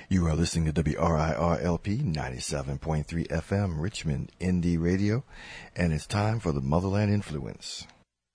You are listening to WRIRLP 97.3 FM, Richmond Indie Radio, and it's time for the Motherland Influence.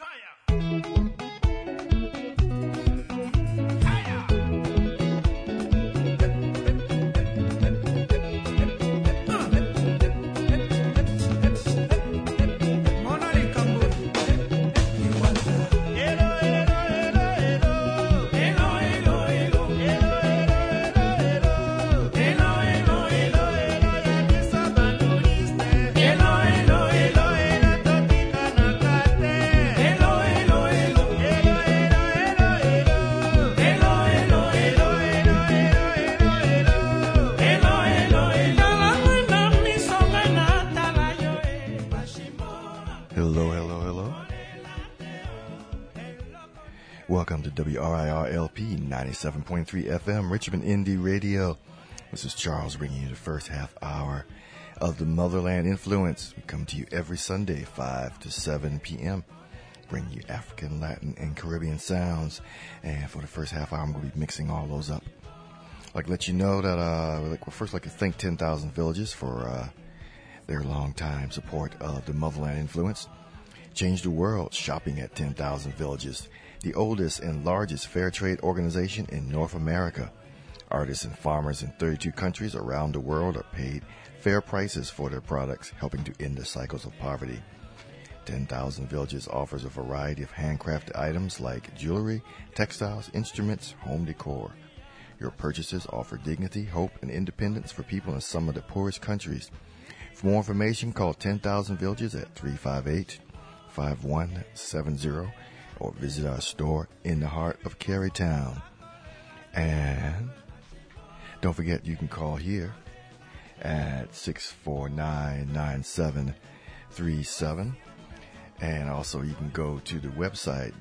Welcome to WRIRLP 97.3 FM, Richmond Indie Radio. This is Charles bringing you the first half hour of the Motherland Influence. We come to you every Sunday, 5 to 7 p.m., bringing you African, Latin, and Caribbean sounds. And for the first half hour, I'm going to be mixing all those up. I'd like to let you know that we'd first like to thank 10,000 Villages for their long-time support of the Motherland Influence. Change the world shopping at 10,000 Villages, the oldest and largest fair trade organization in North America. Artists and farmers in 32 countries around the world are paid fair prices for their products, helping to end the cycles of poverty. 10,000 Villages offers a variety of handcrafted items like jewelry, textiles, instruments, home decor. Your purchases offer dignity, hope, and independence for people in some of the poorest countries. For more information, call 10,000 Villages at 358-5170 or visit our store in the heart of Carytown. And don't forget, you can call here at 649-9737. And also you can go to the website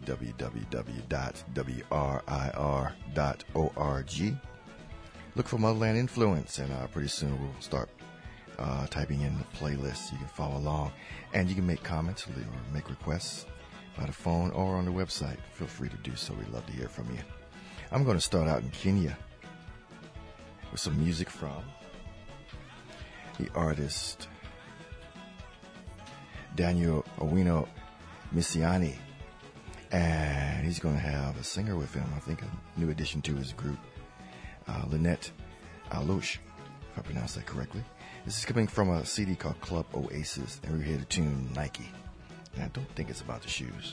www.wrir.org. Look for Motherland Influence, and pretty soon we'll start typing in the playlist. You can follow along, and you can make comments or make requests by the phone or on the website. Feel free to do so. We'd love to hear from you. I'm going to start out in Kenya with some music from the artist Daniel Owino Misiani, and he's going to have a singer with him, I think a new addition to his group, Lynette Alouche, if I pronounced that correctly. This is coming from a CD called Club Oasis, and we're here to tune Nike. And I don't think it's about the shoes.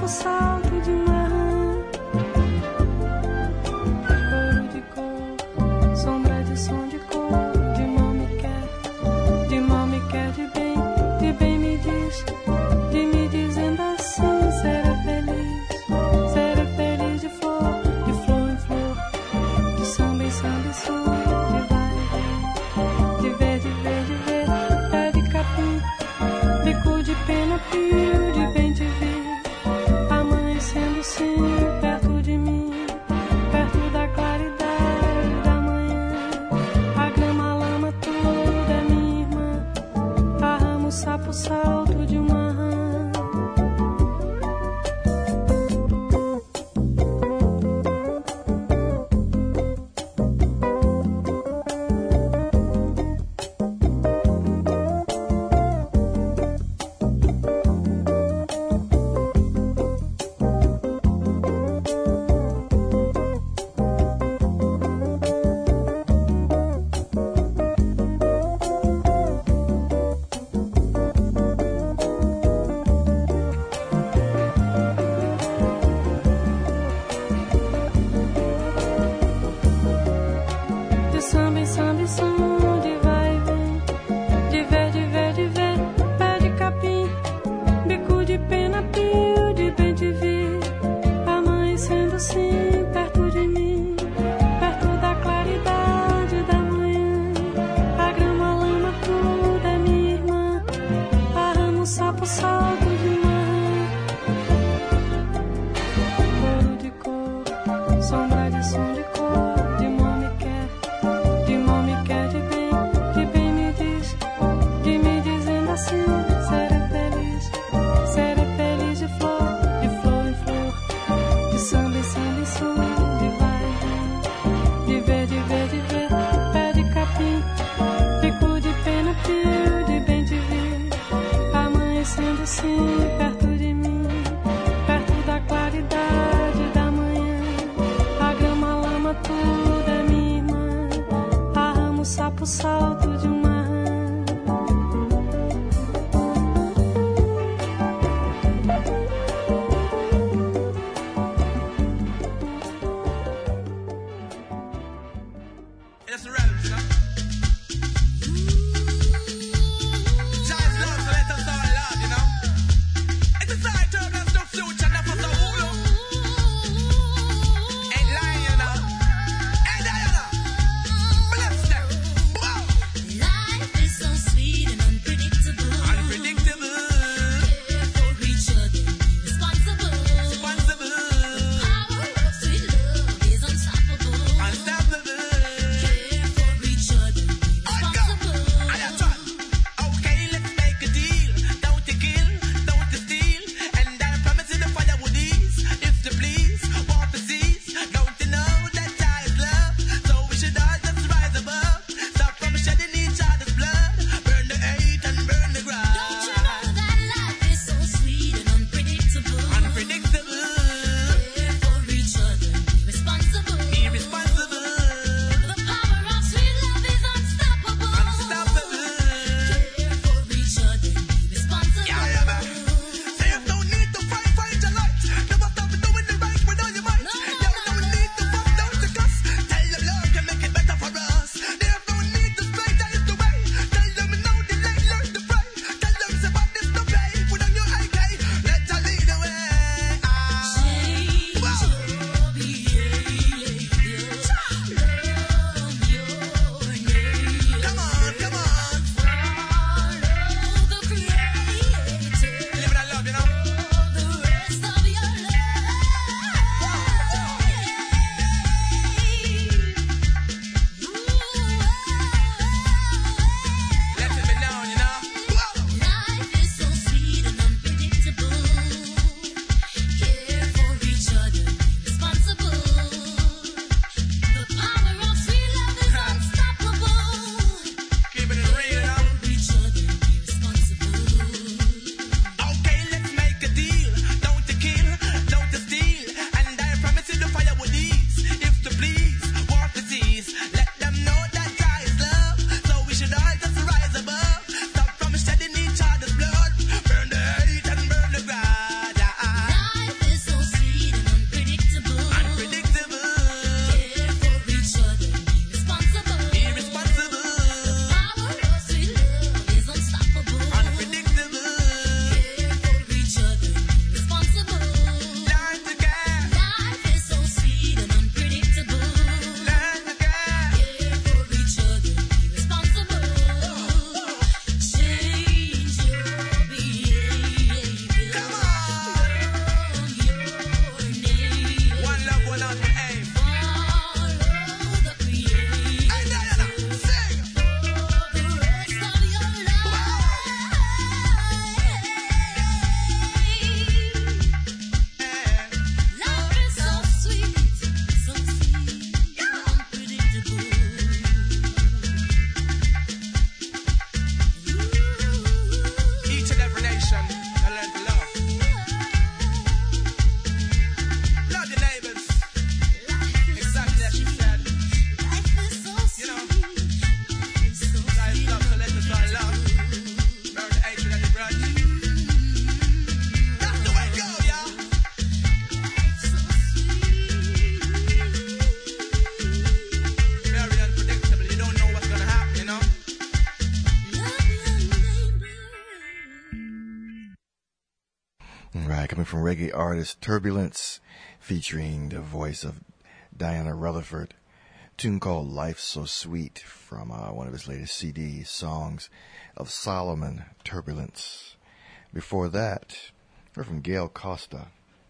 salto de uma rã. Coro de cor, sombra de som de cor, de mal me quer, de bem me diz, de me dizendo assim, será feliz de flor em flor, de samba em som, de vai e vem, de ver, pé de capim, bico de pena, pio de bem te vir, amanhecendo sim, perto de mim, perto da claridade da manhã, a grama, a lama toda é minha irmã, a rama, o sapo, o salto de uma rã. Lama from reggae artist Turbulence, featuring the voice of Diana Rutherford. A tune called Life So Sweet from one of his latest CDs, Songs of Solomon, Turbulence. Before that, we're from Gail Costa.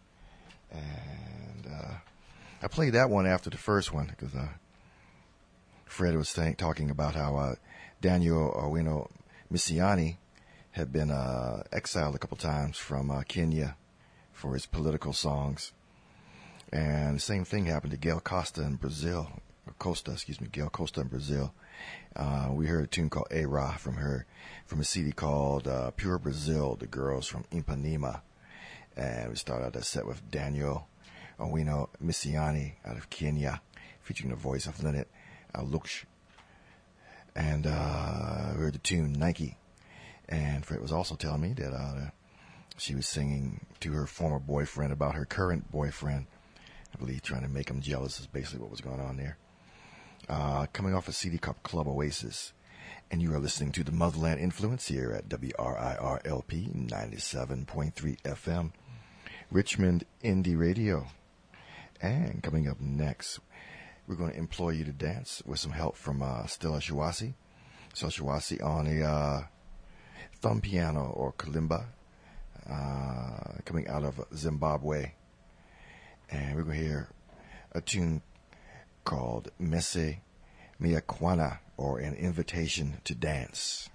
And I played that one after the first one because Fred was talking about how Daniel Owino Misiani had been exiled a couple times from Kenya for his political songs. And the same thing happened to Gail Costa in Brazil. Gail Costa in Brazil. We heard a tune called A-Ra from her, from a CD called Pure Brazil, The Girls from Ipanema. And we started out that set with Daniel Owino Misiani out of Kenya, featuring the voice of Lynette Luksh. And we heard the tune Nike. And Fred was also telling me that she was singing to her former boyfriend about her current boyfriend. I believe trying to make him jealous is basically what was going on there. Coming off a CD called Club Oasis. And you are listening to the Motherland Influence here at WRIR-LP 97.3 FM, Richmond Indie Radio. And coming up next, we're going to implore you to dance with some help from Stella Shawasi. Stella Shawasi on a thumb piano or kalimba, coming out of Zimbabwe. And we're going to hear a tune called Mese Miakwana, or An Invitation to Dance.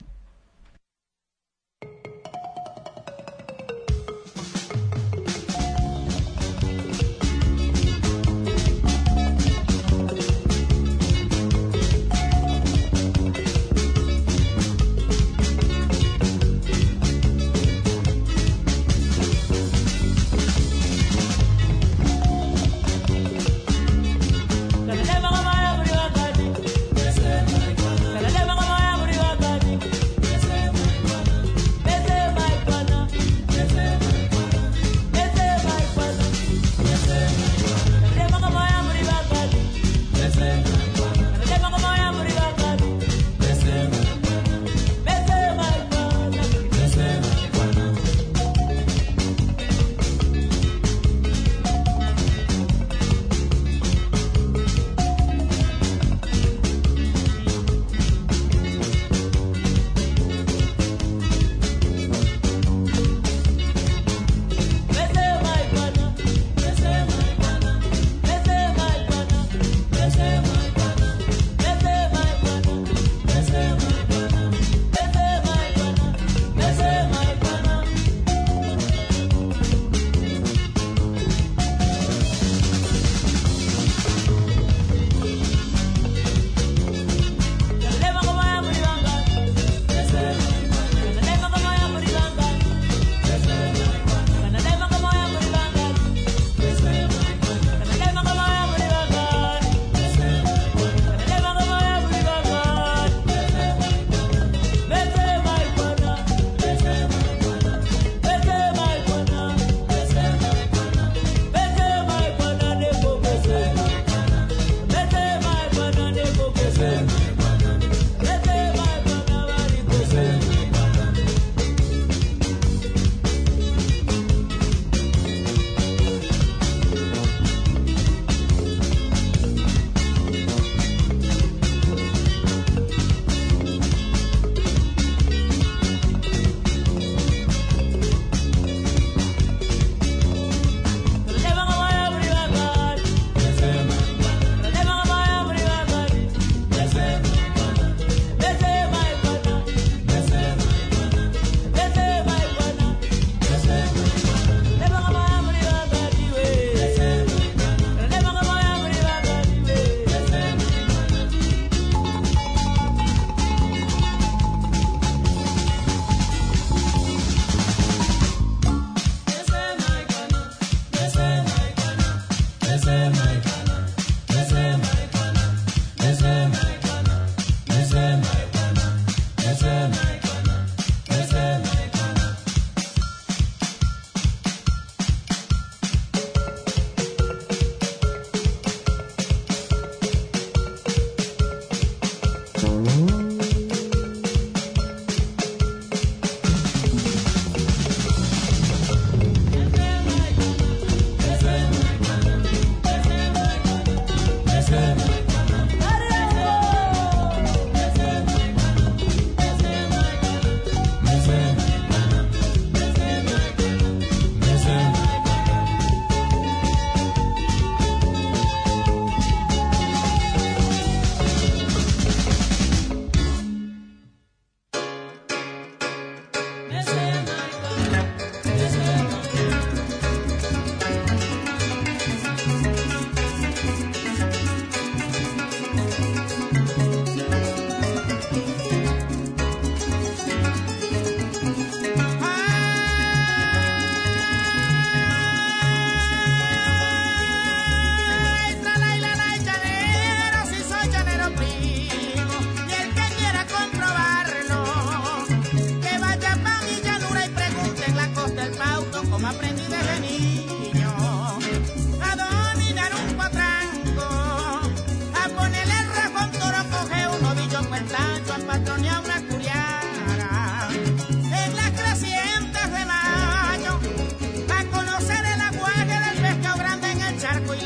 Mese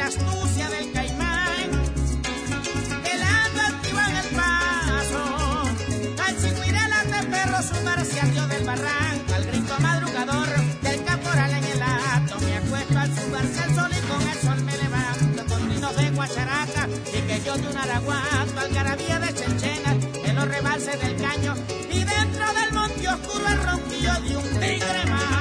astucia del caimán, el ando activo en el paso, al chigüirelas de perro sumarse al dios del barranco, al grito madrugador del caporal en el acto, me acuesto al sumarse al sol y con el sol me levanto, con trinos de guacharaca y que yo de un araguato, algarabía de chenchena, en los rebalses del caño, y dentro del monte oscuro el ronquillo de un tigre más.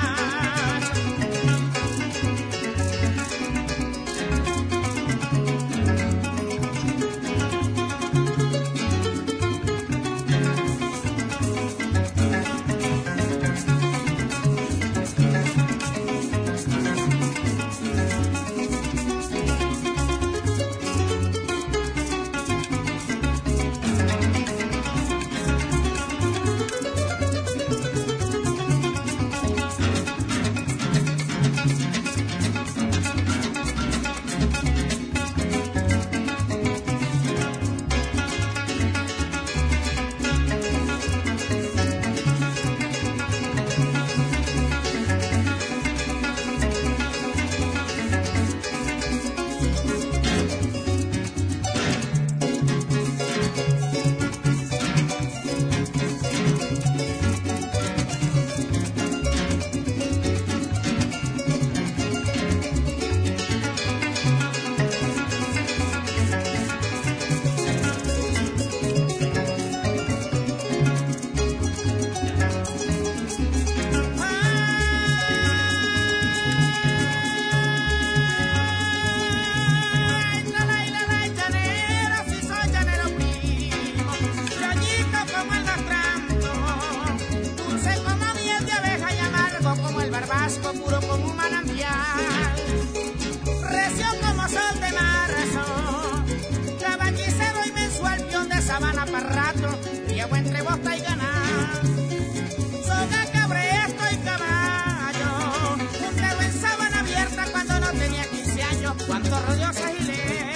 Puro como un manantial, recio como sol de marzo, caballicero y mensual, peón de sabana para rato, riego entre bosta y ganado, soga, cabresto y caballo, un dedo en sábana abierta cuando no tenía 15 años, cuántos rodeos agilé,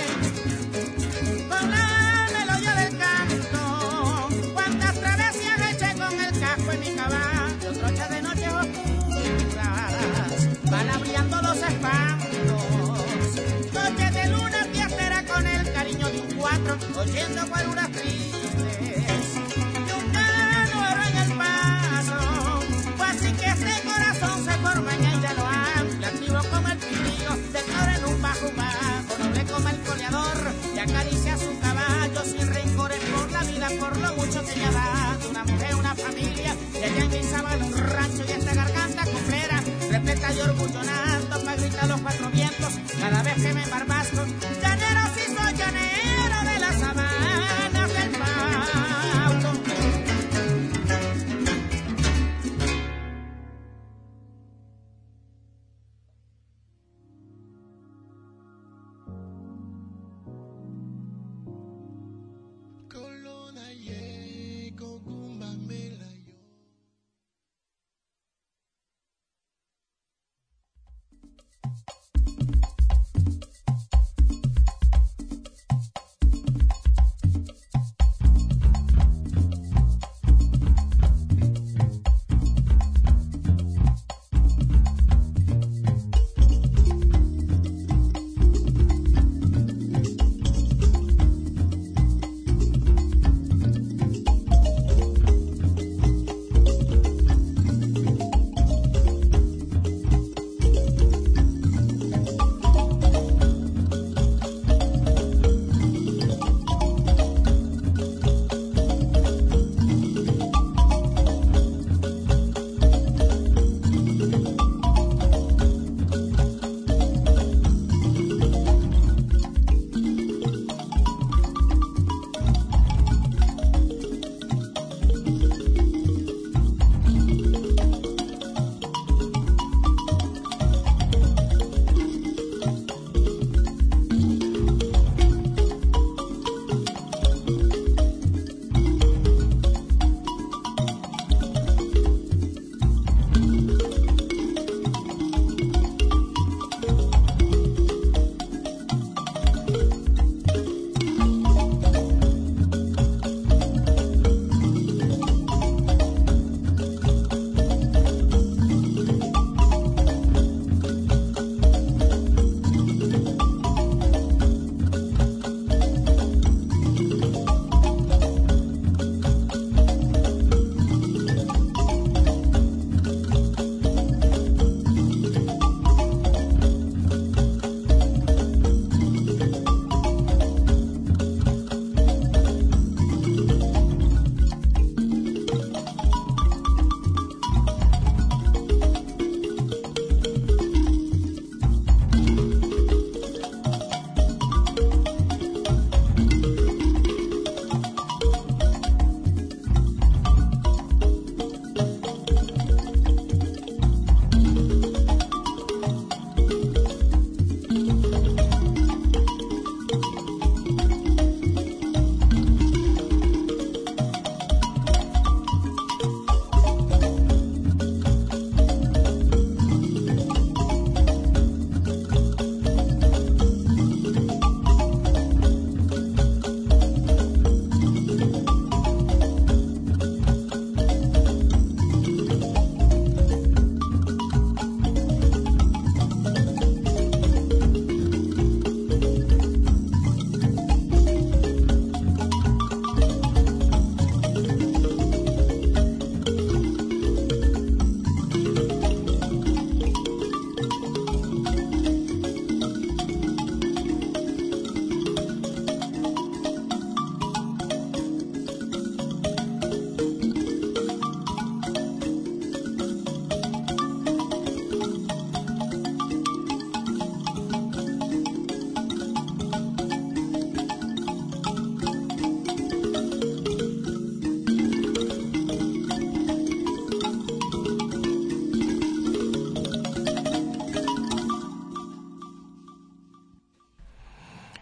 con la melodía del canto, cuántas travesías eché con el casco en mi caballo, trocha de noche oscura, van abriendo los espantos, noches de luna fiestera con el cariño de un cuatro, oyendo guaruras tristes, y un canoro en el paso, pues así que este corazón se forma en ella lo amplio, activo como el pilillo, del toro en un bajo, noble como el coleador, y acaricia a su caballo sin rencores por la vida, por lo mucho que le ha dado, una mujer, una familia, y allá en Guisabal un rancho y esta garganta cumplera, repleta de orgullo nato pa' gritar los cuatro vientos cada vez que me embarbasco. Llanero, sí soy llanero de las sabanas del Pauto. Colona ye con cumbamela yo.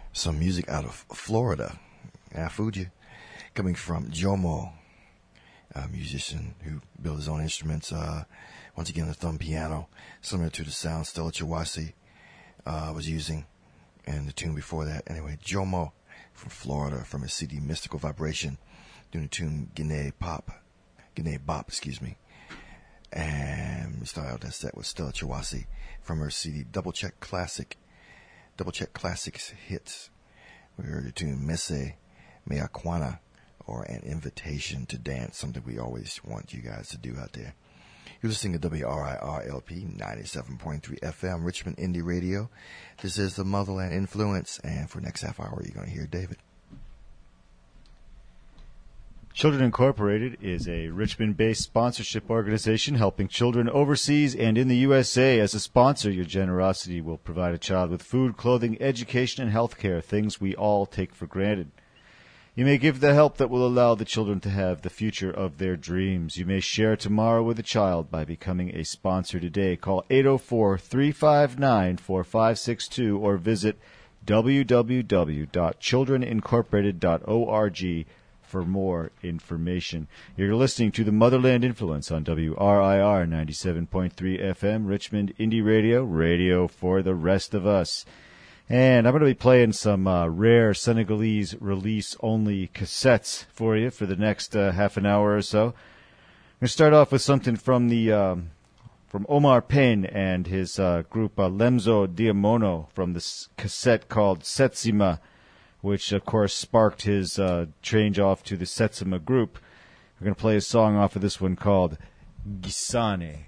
Some music out of Florida. Afuji, coming from Jomo, a musician who built his own instruments. Once again, the thumb piano, similar to the sound Stella Chawasi was using, and the tune before that. Anyway, Jomo from Florida, from his CD Mystical Vibration, doing the tune Guinea Bop, and we started out that set with Stella Chawasi from her CD Double Check Classics Hits. We heard the tune Mese Meakwana, or An Invitation to Dance, something we always want you guys to do out there. You're listening to WRIR-LP 97.3 FM, Richmond Indie Radio. This is the Motherland Influence, and for the next half hour, you're going to hear David. Children Incorporated is a Richmond-based sponsorship organization helping children overseas and in the USA. As a sponsor, your generosity will provide a child with food, clothing, education, and health care, things we all take for granted. You may give the help that will allow the children to have the future of their dreams. You may share tomorrow with a child by becoming a sponsor today. Call 804-359-4562 or visit www.childrenincorporated.org for more information. You're listening to the Motherland Influence on WRIR 97.3 FM, Richmond Indie Radio, radio for the rest of us. And I'm going to be playing some rare Senegalese release-only cassettes for you for the next half an hour or so. I'm going to start off with something from from Omar Payne and his group Lemzo Diamono from this cassette called Setsima, which, of course, sparked his change off to the Setsima group. We're going to play a song off of this one called Gisane.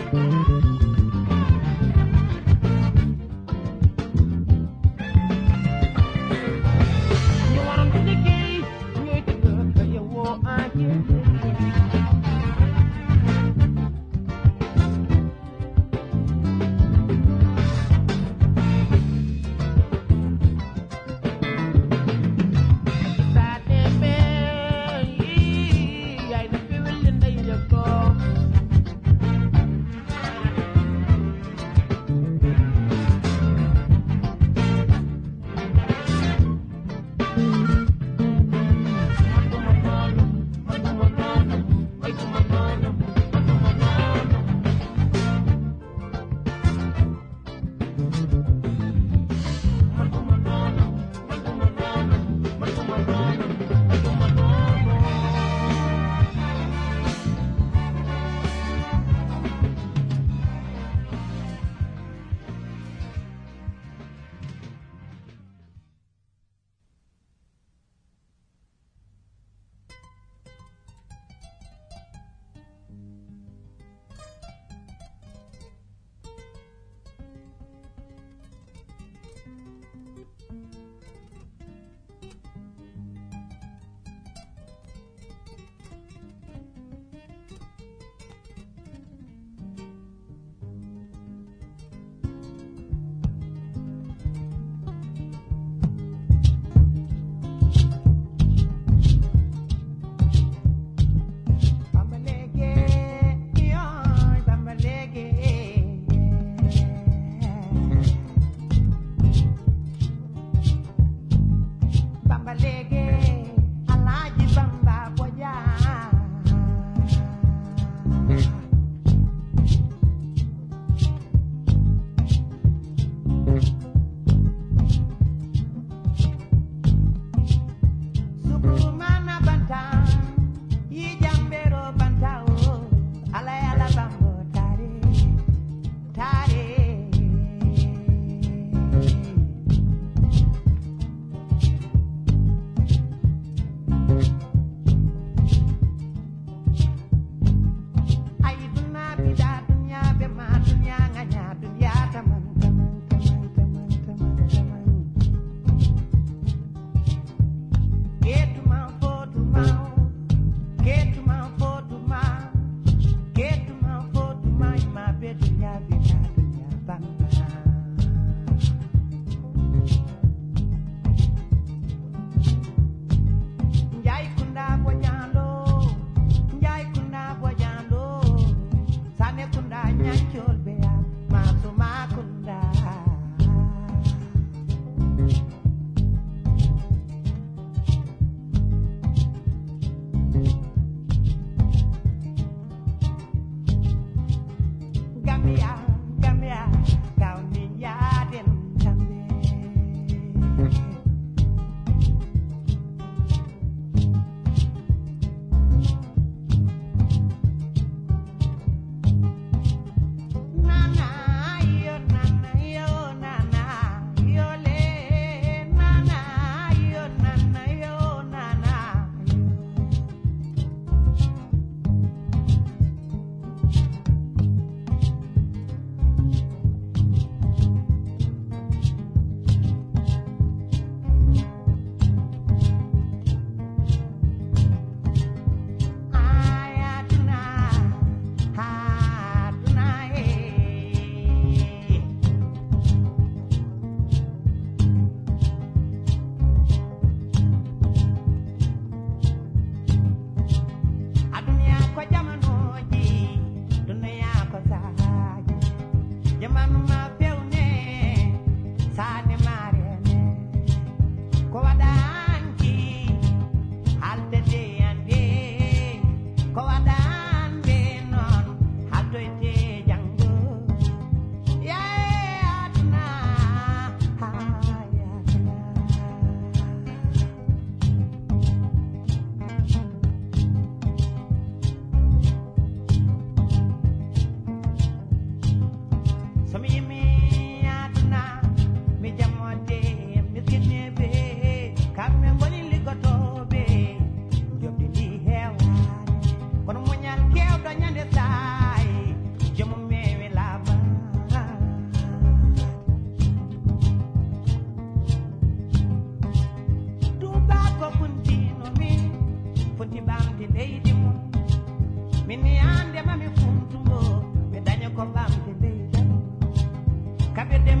Some of you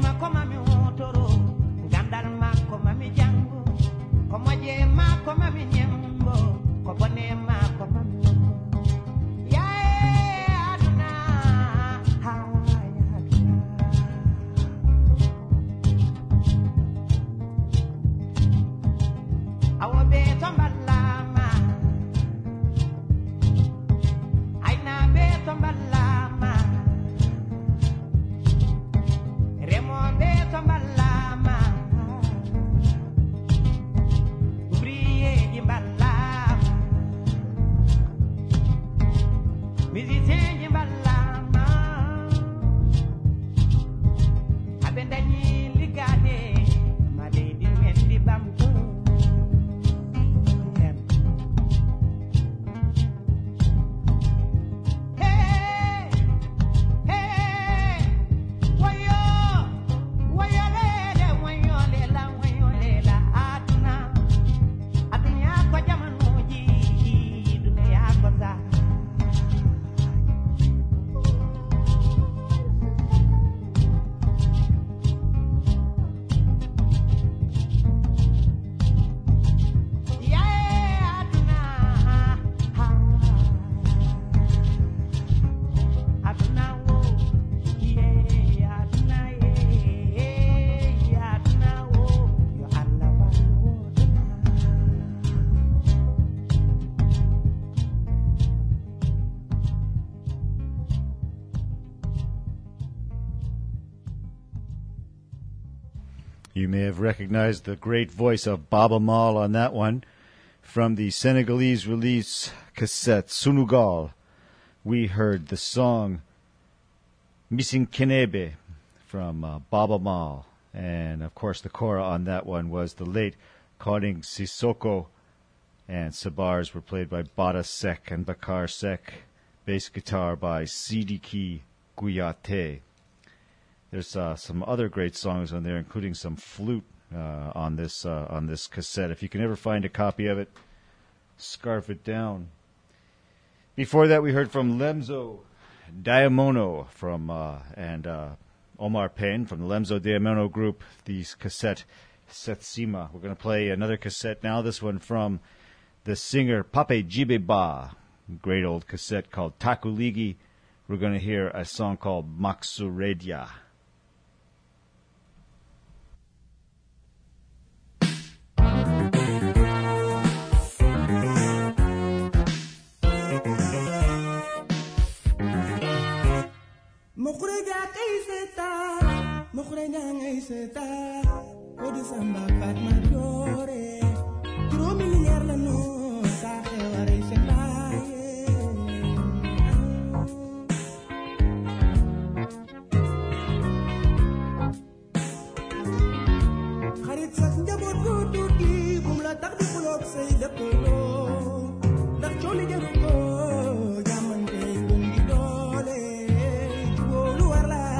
mako mami otoro gandal mako mami jango komo je mako mami nyembo kopone mako mami ya aduna ha ya aduna awobe tombalama aina be tombalama remo be tombalama ubriye imbalama musicien imbalama abendani ligade made di wendi bambu You may have recognized the great voice of Baba Mal on that one. From the Senegalese release cassette Sunugal, we heard the song Missing Kenebe from Baba Mal. And, of course, the kora on that one was the late Koning Sissoko. And sabars were played by Bada Sek and Bakar Sek. Bass guitar by Sidiki Guyate. There's some other great songs on there, including some flute on this cassette. If you can ever find a copy of it, scarf it down. Before that, we heard from Lemzo Diamono and Omar Payne from the Lemzo Diamono group. The cassette Setsima. We're going to play another cassette now. This one from the singer Pape Jibeba. Great old cassette called Takuligi. We're going to hear a song called Maksuredia. Mukhreja ngay seta Odi samba fat majore Juromi linear la no Sa xeware seta Xarit sax njaboot ko tuuti Bum la tax di xulok say dëkkandoo Ndax cooli jaru ko Jamante gën di doole Juboo lu war la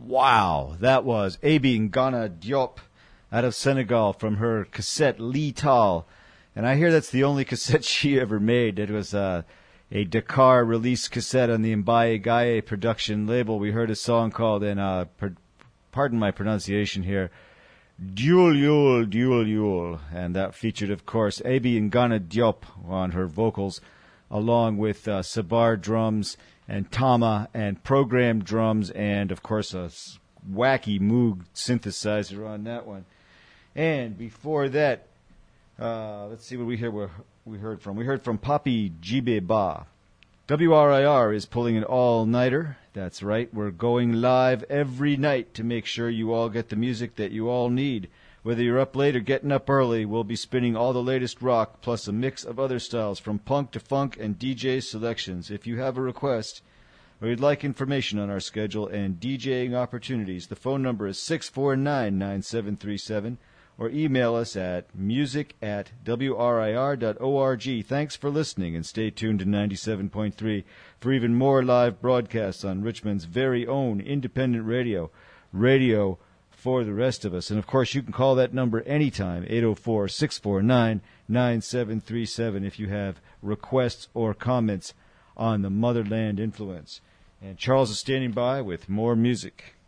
Wow, that was Abi Ngana Diop out of Senegal from her cassette Lee Tal. And I hear that's the only cassette she ever made. It was a Dakar release cassette on the Mbaye Gaye production label. We heard a song called, and pardon my pronunciation here, Duel Yule, Duel Yule. And that featured, of course, Abi Ngana Diop on her vocals, along with Sabar drums and Tama and programmed drums, and, of course, a wacky Moog synthesizer on that one. And before that, let's see what we heard from. We heard from Papi Jibe Ba. WRIR is pulling an all-nighter. That's right. We're going live every night to make sure you all get the music that you all need. Whether you're up late or getting up early, we'll be spinning all the latest rock, plus a mix of other styles, from punk to funk and DJ selections. If you have a request or you'd like information on our schedule and DJing opportunities, the phone number is 649-9737, or email us at music@wrir.org. Thanks for listening, and stay tuned to 97.3 for even more live broadcasts on Richmond's very own independent radio for the rest of us. And, of course, you can call that number anytime, 804-649-9737, if you have requests or comments on the Motherland Influence. And Charles is standing by with more music.